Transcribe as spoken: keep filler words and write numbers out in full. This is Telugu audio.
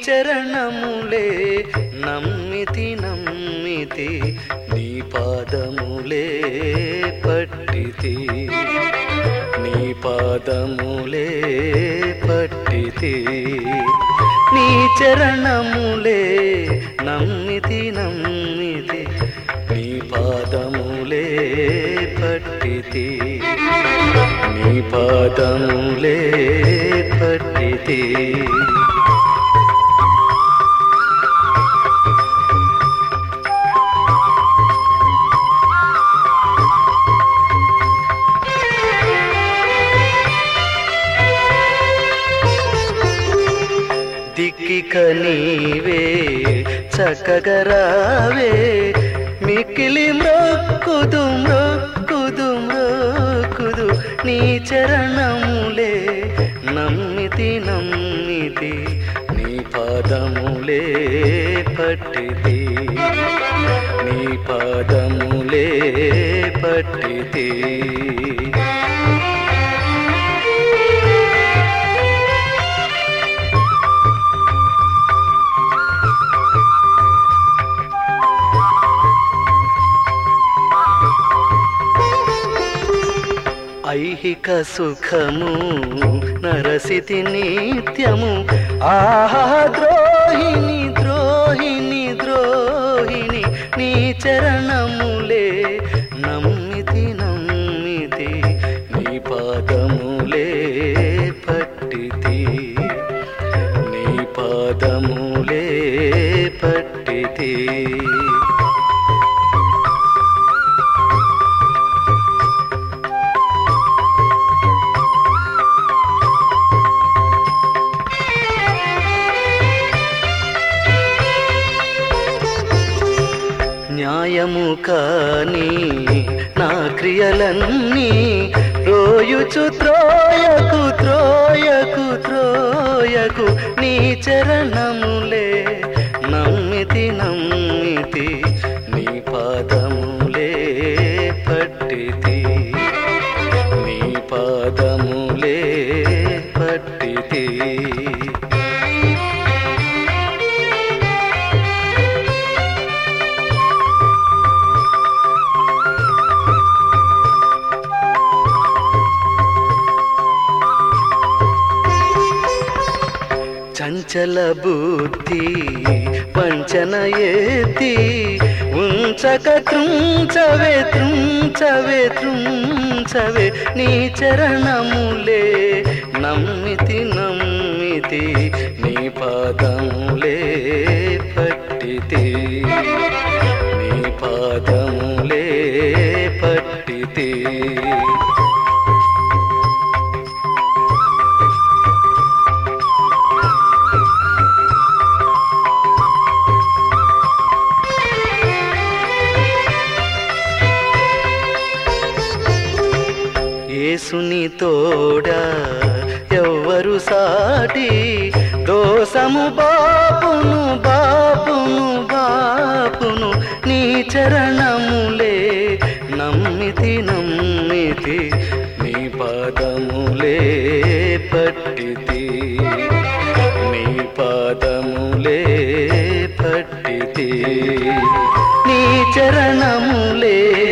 చరణములే నమ్మితి నమ్మితి నీ పాదములే పట్టితి నీ పాదములే పట్టితి నీ చరణములే నమ్మితి నమ్మితి నీ పాదములే పట్టితి నీ పాదములే పట్టితి దిక్కిక నీవే చక్కగరావే మిక్కిలి మ్రొక్కుదు మ్రొక్కుదు మ్రొక్కుదు నీ చరణములే నమ్మితి నమ్మితి నీ పాదములే పట్టితి నీ పాదములే పట్టితి ఐహిక సుఖము నరసితి నిత్యము ఆహా ద్రోహిణి ద్రోహిణి ద్రోహిణి నీ చరణములే నమ్మితి నమ్మితి నీ పాదములే పట్టితి నీ పాదములే పట్టితి న్యాయము కాని నా క్రియలన్నీ రోయుచు త్రోయకు త్రోయకు త్రోయకు నీ చరణములే నమ్మితి నమ్మితి నీ పాదములే పట్టితి నీ పాదములే పట్టితి చంచల బుద్ధి వంచన ఎత్తి ఉంచక త్రుంచవే త్రుంచవే త్రుంచవే నీ చరణములే నమ్మితి నమ్మితి నీ పాదములే పట్టితి నీ పాదములే పట్టితి యేసుని తోడా ఎవ్వరు సాటి దోసము బాపును బాపును బాపును నీ చరణములే నమ్మితి నమ్మితి నీ పాదములే పట్టితి నీ పాదములే పట్టితి నీ చరణములే